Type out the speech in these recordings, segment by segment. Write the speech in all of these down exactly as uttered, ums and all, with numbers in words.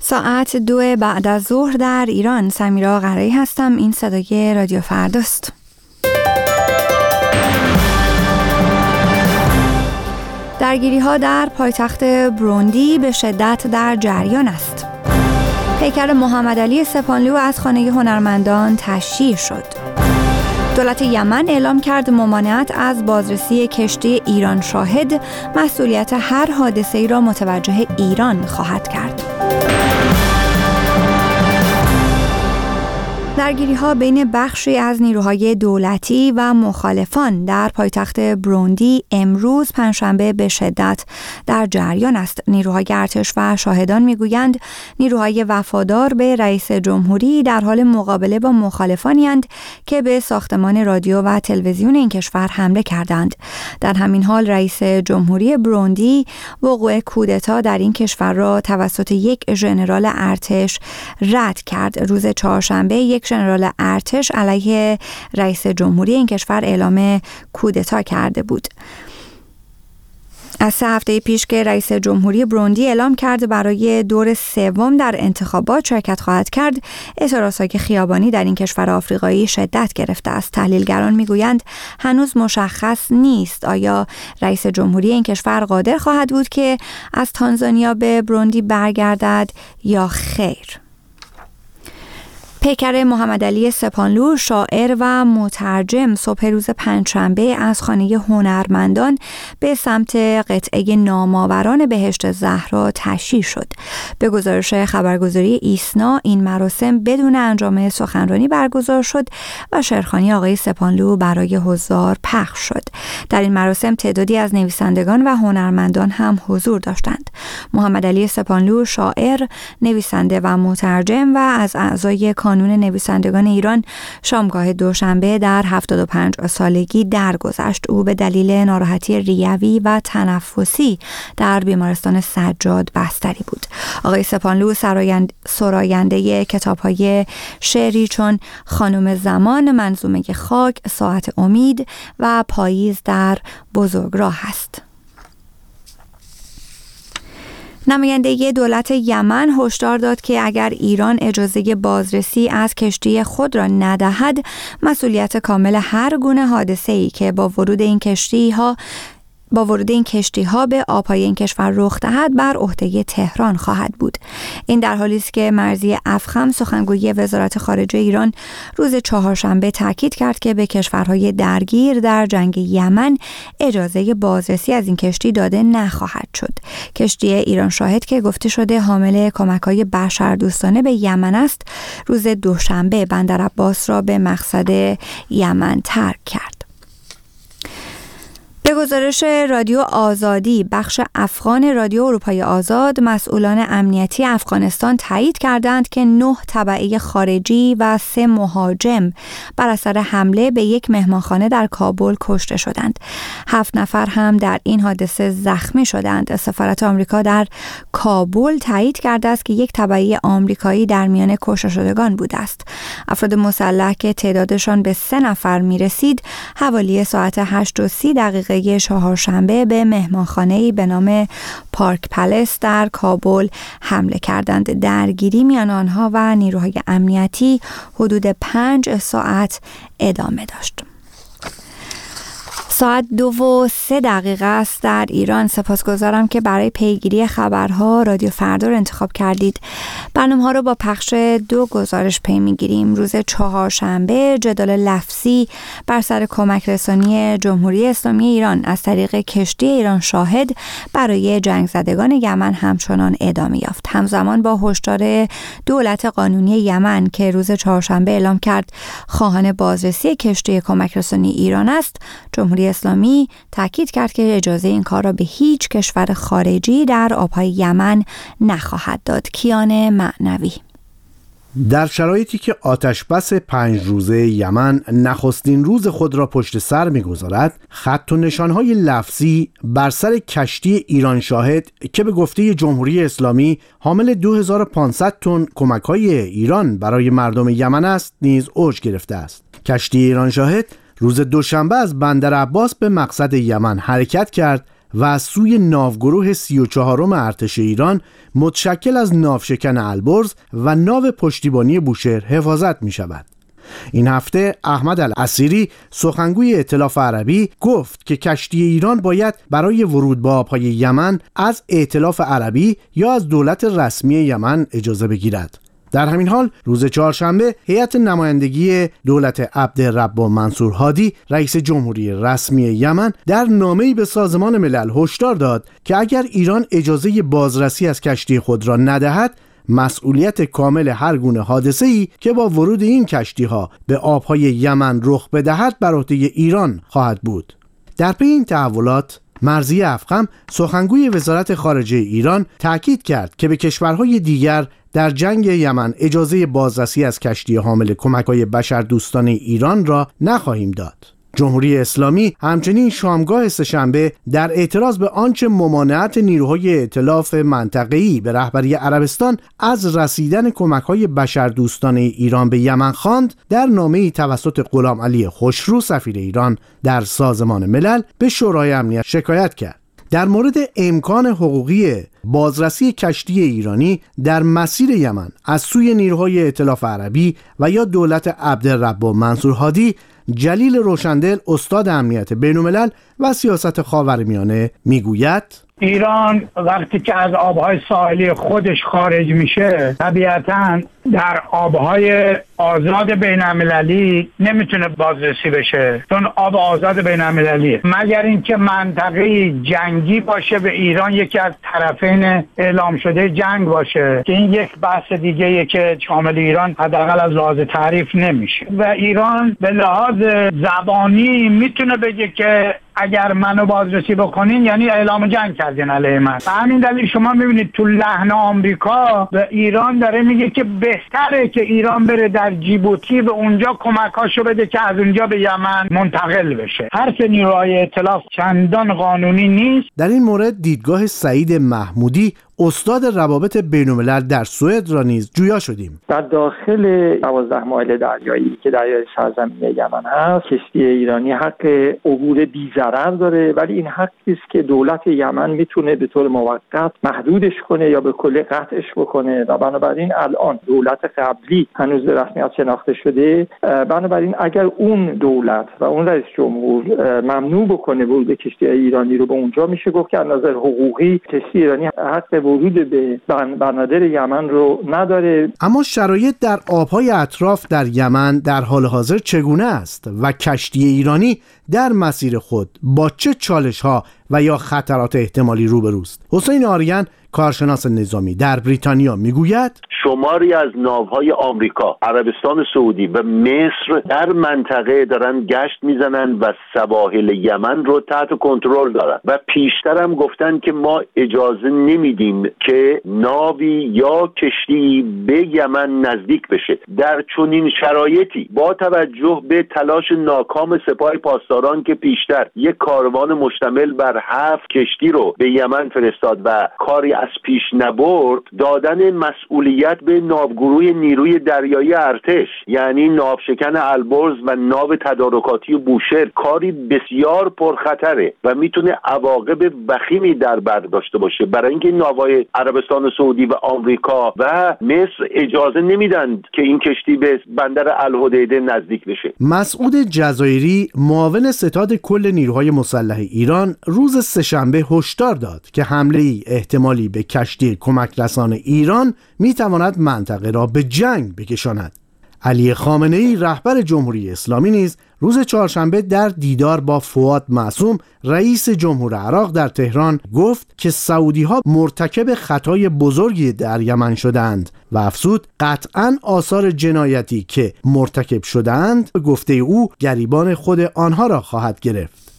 ساعت دو بعد از ظهر در ایران. سمیرا قرایی هستم. این صدای رادیو فرداست. درگیری ها در پایتخت بروندی به شدت در جریان است. پیکر محمد علی سپانلو از خانه هنرمندان تشییع شد. دولت یمن اعلام کرد ممانعت از بازرسی کشتی ایران شاهد مسئولیت هر حادثه‌ای را متوجه ایران خواهد کرد. درگیری‌ها بین بخشی از نیروهای دولتی و مخالفان در پایتخت بروندی امروز پنجشنبه به شدت در جریان است. نیروهای ارتش و شاهدان میگویند نیروهای وفادار به رئیس جمهوری در حال مقابله با مخالفانی اند که به ساختمان رادیو و تلویزیون این کشور حمله کردند. در همین حال رئیس جمهوری بروندی وقوع کودتا در این کشور را توسط یک ژنرال ارتش رد کرد. روز چهارشنبه یک ژنرال ارتش علیه رئیس جمهوری این کشور اعلام کودتا کرده بود. از سه هفته پیش که رئیس جمهوری بروندی اعلام کرد برای دور سوم در انتخابات شرکت خواهد کرد، اعتراضات خیابانی در این کشور آفریقایی شدت گرفته است. تحلیلگران میگویند هنوز مشخص نیست آیا رئیس جمهوری این کشور قادر خواهد بود که از تانزانیا به بروندی برگردد یا خیر. پیکر محمد علی سپانلو، شاعر و مترجم، صبح روز پنجشنبه از خانه هنرمندان به سمت قطعه نامآوران بهشت زهرا تشییع شد. به گزارش خبرگزاری ایسنا این مراسم بدون انجام سخنرانی برگزار شد و شعرخوانی آقای سپانلو برای حضار پخش شد. در این مراسم تعدادی از نویسندگان و هنرمندان هم حضور داشتند. محمد علی سپانلو، شاعر، نویسنده و مترجم و از اعضای کانون نویسندگان ایران، شامگاه دوشنبه در هفتاد و پنج سالگی درگذشت. او به دلیل ناراحتی ریوی و تنفسی در بیمارستان سجاد بستری بود. آقای سپانلو سراینده کتاب‌های شعری چون خانم زمان، منظومه خاک، ساعت امید و پاییز در بزرگراه است. نماینده دولت یمن هشدار داد که اگر ایران اجازه بازرسی از کشتی خود را ندهد، مسئولیت کامل هر گونه حادثه‌ای که با ورود این کشتی‌ها با ورود این کشتی ها به آبهای این کشور رخ دهد بر عهده تهران خواهد بود. این در حالی است که مرضی افخم، سخنگوی وزارت خارجه ایران، روز چهارشنبه تاکید کرد که به کشورهای درگیر در جنگ یمن اجازه بازرسی از این کشتی داده نخواهد شد. کشتی ایران شاهد که گفته شده حامل کمک‌های بشردوستانه به یمن است، روز دوشنبه بندر عباس را به مقصد یمن ترک کرد. به گزارش رادیو آزادی، بخش افغان رادیو اروپای آزاد، مسئولان امنیتی افغانستان تایید کردند که نه تبعه خارجی و سه مهاجم بر اثر حمله به یک مهمانخانه در کابل کشته شدند. هفت نفر هم در این حادثه زخمی شدند. سفارت آمریکا در کابل تایید کرده است که یک تبعه آمریکایی در میان کشته شدگان بوده است. افراد مسلح که تعدادشان به سه نفر می رسید، حوالی ساعت هشت و سی دقیقه چهارشنبه به مهمانخانه‌ای به نام پارک پلس در کابل حمله کردند. درگیری میان آنها و نیروهای امنیتی حدود پنج ساعت ادامه داشت. ساعت دو و سه دقیقه است در ایران. سپاسگزارم که برای پیگیری خبرها رادیو فردا رو انتخاب کردید. برنامه ها رو با پخش دو گزارش پی میگیریم. روز چهارشنبه جدال لفظی بر سر کمک رسانی جمهوری اسلامی ایران از طریق کشتی ایران شاهد برای جنگ زدگان یمن همچنان ادامه یافت. همزمان با هشدار دولت قانونی یمن که روز چهارشنبه اعلام کرد خواهان بازرسی کشتی کمک رسانی ایران است، جمهوری اسلامی تاکید کرد که اجازه این کار را به هیچ کشور خارجی در آبهای یمن نخواهد داد. کیان معنوی. در شرایطی که آتشبس پنج روزه یمن نخستین روز خود را پشت سر می‌گذارد، خط و نشانهای لفظی بر سر کشتی ایران شاهد که به گفته جمهوری اسلامی حامل دو هزار و پانصد تن کمک‌های ایران برای مردم یمن است، نیز اوج گرفته است. کشتی ایران شاهد روز دوشنبه از بندر عباس به مقصد یمن حرکت کرد و از سوی ناوگروه سی و چهارم ارتش ایران متشکل از ناوشکن البرز و ناو پشتیبانی بوشهر حفاظت می شود. این هفته احمد العسیری سخنگوی ائتلاف عربی گفت که کشتی ایران باید برای ورود به آبهای یمن از ائتلاف عربی یا از دولت رسمی یمن اجازه بگیرد. در همین حال روز چهارشنبه هیئت نمایندگی دولت عبدالرب منصور هادی رئیس جمهوری رسمی یمن در نامه‌ای به سازمان ملل هشدار داد که اگر ایران اجازه بازرسی از کشتی خود را ندهد، مسئولیت کامل هر گونه حادثه‌ای که با ورود این کشتی‌ها به آب‌های یمن رخ بدهد بر عهده ایران خواهد بود. در پی این تحولات مرضیه افخم سخنگوی وزارت خارجه ایران تاکید کرد که به کشورهای دیگر در جنگ یمن اجازه بازرسی از کشتی حامل کمک‌های بشردوستانه ایران را نخواهیم داد. جمهوری اسلامی همچنین شامگاه سه‌شنبه در اعتراض به آنچه ممانعت نیروهای ائتلاف منطقه‌ای به رهبری عربستان از رسیدن کمک‌های بشردوستانه ایران به یمن خواند، در نامه‌ای توسط غلام علی خوشرو سفیر ایران در سازمان ملل به شورای امنیت شکایت کرد. در مورد امکان حقوقی بازرسی کشتی ایرانی در مسیر یمن از سوی نیروهای ائتلاف عربی و یا دولت عبدالرب منصور هادی، جلیل روشندل استاد امنیت بین‌الملل و سیاست خاورمیانه میگوید ایران وقتی که از آبهای ساحلی خودش خارج میشه طبیعتاً در آبهای آزاد بین‌المللی نمیتونه بازرسی بشه، چون آب آزاد بین‌المللی مگر اینکه منطقه جنگی باشه به ایران یکی از طرفین اعلام شده جنگ باشه که این یک بحث دیگه‌ایه که شامل ایران حداقل از لحاظ تعریف نمیشه. و ایران به لحاظ زبانی میتونه بگه که اگر منو بازرسی بکنین یعنی اعلام جنگ کردین علیه من. به همین دلیل شما میبینید تو لحن آمریکا به ایران داره میگه که بهتره که ایران بره در جیبوتی و اونجا کمکاشو بده که از اونجا به یمن منتقل بشه. حرف نیروهای ائتلاف چندان قانونی نیست. در این مورد دیدگاه سعید محمودی استاد روابط بین‌الملل در سوئد را نیز جویا شدیم. در داخل دوازده مایل دریایی که دریای سرزمین یمن هست، کشتی ایرانی حق عبور بی‌ضرر داره، ولی این حقی است که دولت یمن میتونه به طور موقت محدودش کنه یا به کل قطعش بکنه و بنابراین الان دولت قبلی هنوز به رسمیت شناخته شده. بنابراین اگر اون دولت و اون رئیس جمهور ممنوع بکنه ورود کشتی ایرانی رو به اونجا، میشه گفت که از نظر حقوقی کشتی ایرانی حق ورود به بنادر یمن رو نداره. اما شرایط در آبهای اطراف در یمن در حال حاضر چگونه است و کشتی ایرانی در مسیر خود با چه چالش‌ها و یا خطرات احتمالی روبروست؟ حسین آریان کارشناس نظامی در بریتانیا میگوید شماری از ناوهای آمریکا، عربستان سعودی و مصر در منطقه دارن گشت میزنن و سواحل یمن رو تحت کنترل دارن و پیشتر هم گفتن که ما اجازه نمیدیم که ناوی یا کشتی به یمن نزدیک بشه. در چنین شرایطی با توجه به تلاش ناکام سپاه پاسداران که پیشتر یک کاروان مشتمل بر هفت کشتی رو به یمن فرستاد و کاری از پیش نبرد، دادن مسئولیت به ناوگروه نیروی دریایی ارتش یعنی ناوشکن البرز و ناو تدارکاتی بوشهر کاری بسیار پرخطره و میتونه عواقب وخیمی در بر داشته باشه، برای اینکه ناوهای عربستان سعودی و آمریکا و مصر اجازه نمیدن که این کشتی به بندر الحدیده نزدیک بشه. مسعود جزایری معاون ستاد کل نیروهای مسلح ایران روز سه‌شنبه هشدار داد که حمله احتمالی به کشتی کمک رسان ایران میتواند منطقه را به جنگ بکشاند. علی خامنه‌ای رهبر جمهوری اسلامی نیز روز چهارشنبه در دیدار با فؤاد معصوم رئیس جمهور عراق در تهران گفت که سعودی‌ها مرتکب خطای بزرگی در یمن شدند و افزود قطعاً آثار جنایتی که مرتکب شدند به گفته او گریبان خود آنها را خواهد گرفت.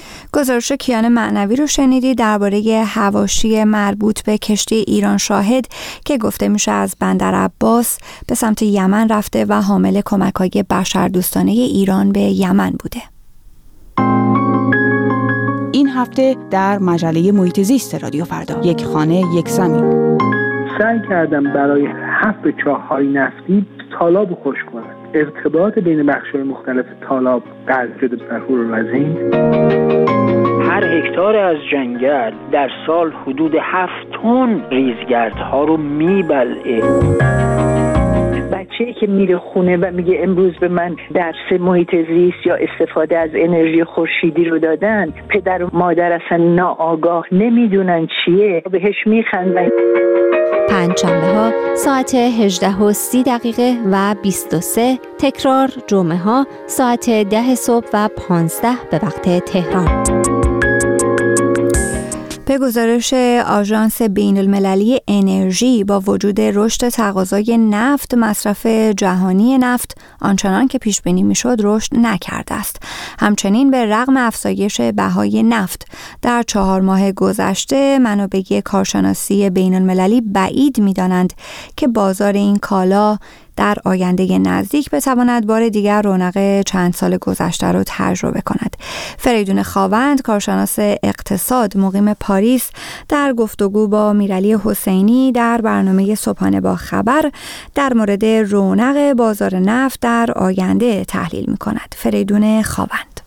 گزارش کیان معنوی رو شنیدی درباره حواشی مربوط به کشتی ایران شاهد که گفته میشه از بندر عباس به سمت یمن رفته و حامل کمک‌های بشردوستانه ایران به یمن بوده. این هفته در مجله محیط زیست رادیو فردا، یک خانه یک زمین، سعی کردم برای حفر چاه‌های نفتی تالاب خشک کنم. ارتباط بین بخش‌های مختلف تالاب قطع شده بر هور رزین. هر هکتار از جنگل در سال حدود هفت تن ریزگردها رو میبلعه. بچه‌ای که میره خونه و میگه امروز به من درس محیط زیست یا استفاده از انرژی خورشیدی رو دادن، پدر و مادر اصلا ناآگاه نمیدونن چیه، بهش میخندن. پنجشنبه ها ساعت هجده و سی دقیقه و بیست و سه، تکرار جمعه ها ساعت ده صبح و پانزده به وقت تهران. به گزارش آژانس بین المللی انرژی، با وجود رشد تقاضای نفت، مصرف جهانی نفت آنچنان که پیش بینی میشد رشد نکرده است. همچنین به رغم افزایش بهای نفت در چهار ماه گذشته، منابع کارشناسی بین المللی بعید می‌دانند که بازار این کالا در آینده نزدیک بتواند بار دیگر رونق چند سال گذشته را تجربه کند. فریدون خاوند، کارشناس اقتصاد مقیم پاریس، در گفتگو با میرعلی حسینی در برنامه صبحانه با خبر در مورد رونق بازار نفت در آینده تحلیل می‌کند. فریدون خاوند: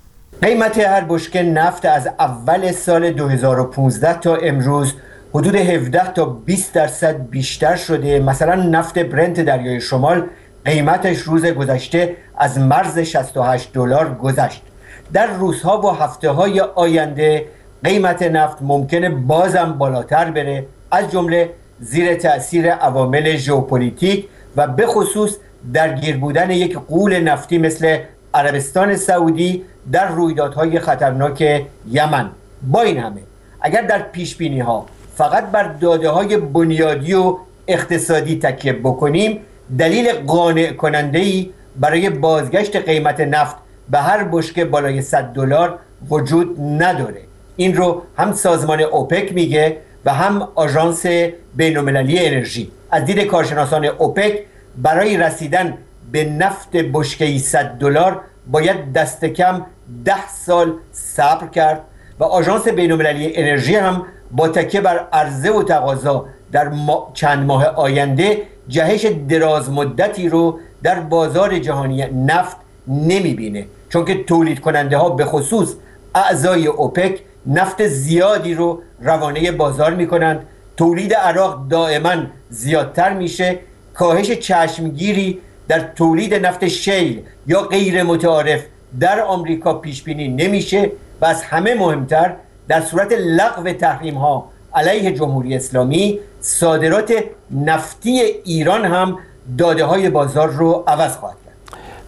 قیمت هر بشکه نفت از اول سال دو هزار و پانزده تا امروز حدود هفده تا بیست درصد بیشتر شده. مثلا نفت برنت دریای شمال قیمتش روز گذشته از مرز شصت و هشت دلار گذشت. در روزها و هفته‌های آینده قیمت نفت ممکنه بازم بالاتر بره، از جمله زیر تأثیر عوامل ژئوپلیتیک و به خصوص درگیر بودن یک غول نفتی مثل عربستان سعودی در رویدادهای خطرناک یمن. با این همه اگر در پیش‌بینی‌ها فقط بر داده‌های بنیادی و اقتصادی تکیه بکنیم، دلیل قانع کننده‌ای برای بازگشت قیمت نفت به هر بشکه بالای صد دلار وجود نداره. این رو هم سازمان اوپک میگه و هم آژانس بین‌المللی انرژی. از دید کارشناسان اوپک، برای رسیدن به نفت بشکه‌ای صد دلار باید دست کم ده سال صبر کرد و آژانس بین‌المللی انرژی هم با تکیه بر عرضه و تقاضا در ما چند ماه آینده جهش دراز مدتی رو در بازار جهانی نفت نمیبینه، چون که تولید کننده ها به خصوص اعضای اوپک نفت زیادی رو روانه بازار میکنند. تولید عراق دائما زیادتر میشه. کاهش چشمگیری در تولید نفت شیل یا غیر متعارف در آمریکا پیش بینی نمیشه و از همه مهمتر، در صورت لغو تحریم ها علیه جمهوری اسلامی، صادرات نفتی ایران هم داده های بازار رو عوض خواهد کرد.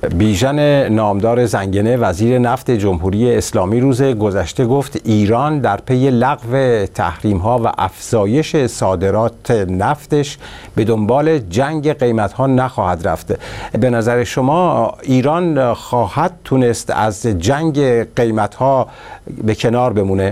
بیژن نامدار زنگنه، وزیر نفت جمهوری اسلامی، روز گذشته گفت ایران در پی لغو تحریم ها و افزایش صادرات نفتش به دنبال جنگ قیمت ها نخواهد رفت. به نظر شما ایران خواهد تونست از جنگ قیمت ها به کنار بمونه؟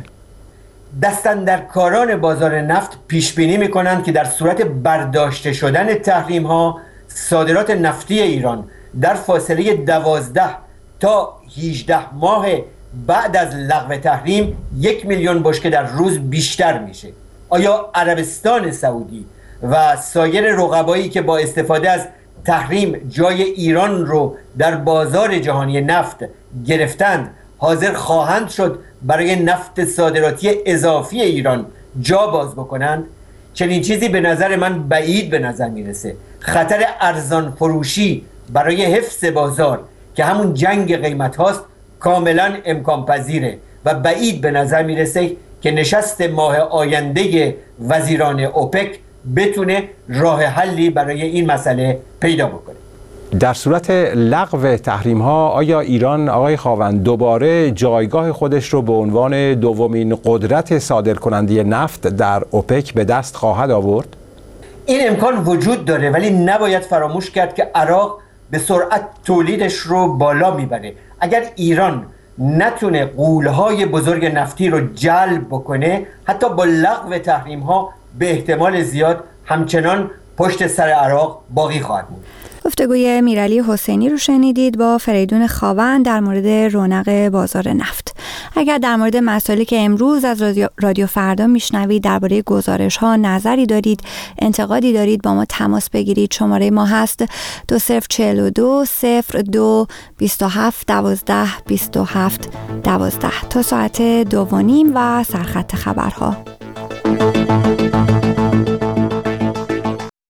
دستاندرکاران بازار نفت پیش بینی می‌کنند که در صورت برداشته شدن تحریم ها، صادرات نفتی ایران در فاصله دوازده تا هجده ماه بعد از لغو تحریم یک میلیون بشکه در روز بیشتر میشه. آیا عربستان سعودی و سایر رقبایی که با استفاده از تحریم جای ایران رو در بازار جهانی نفت گرفتند حاضر خواهند شد برای نفت صادراتی اضافی ایران جا باز بکنند؟ چنین چیزی به نظر من بعید به نظر میرسه. خطر ارزان فروشی برای حفظ بازار که همون جنگ قیمت هاست کاملا امکان پذیره و بعید به نظر میرسه که نشست ماه آینده وزیران اوپک بتونه راه حلی برای این مسئله پیدا بکنه. در صورت لغو تحریم ها، آیا ایران، آقای خاوند، دوباره جایگاه خودش رو به عنوان دومین قدرت صادرکننده نفت در اوپک به دست خواهد آورد؟ این امکان وجود داره، ولی نباید فراموش کرد که عراق به سرعت تولیدش رو بالا میبره. اگر ایران نتونه غول‌های بزرگ نفتی رو جلب بکنه، حتی با لغو تحریم ها به احتمال زیاد همچنان پشت سر عراق باقی خواهد بود. گفتگوی میرعلی حسینی رو شنیدید با فریدون خاوند در مورد رونق بازار نفت. اگر در مورد مسائلی که امروز از رادیو, رادیو فردا میشنوید درباره گزارش ها نظری دارید، انتقادی دارید، با ما تماس بگیرید. شماره ما هست دو صفر چهل و دو صفر دو بیست و هفت دوازده بیست و هفت دوازده تا ساعت دو و نیم و سرخط خبرها.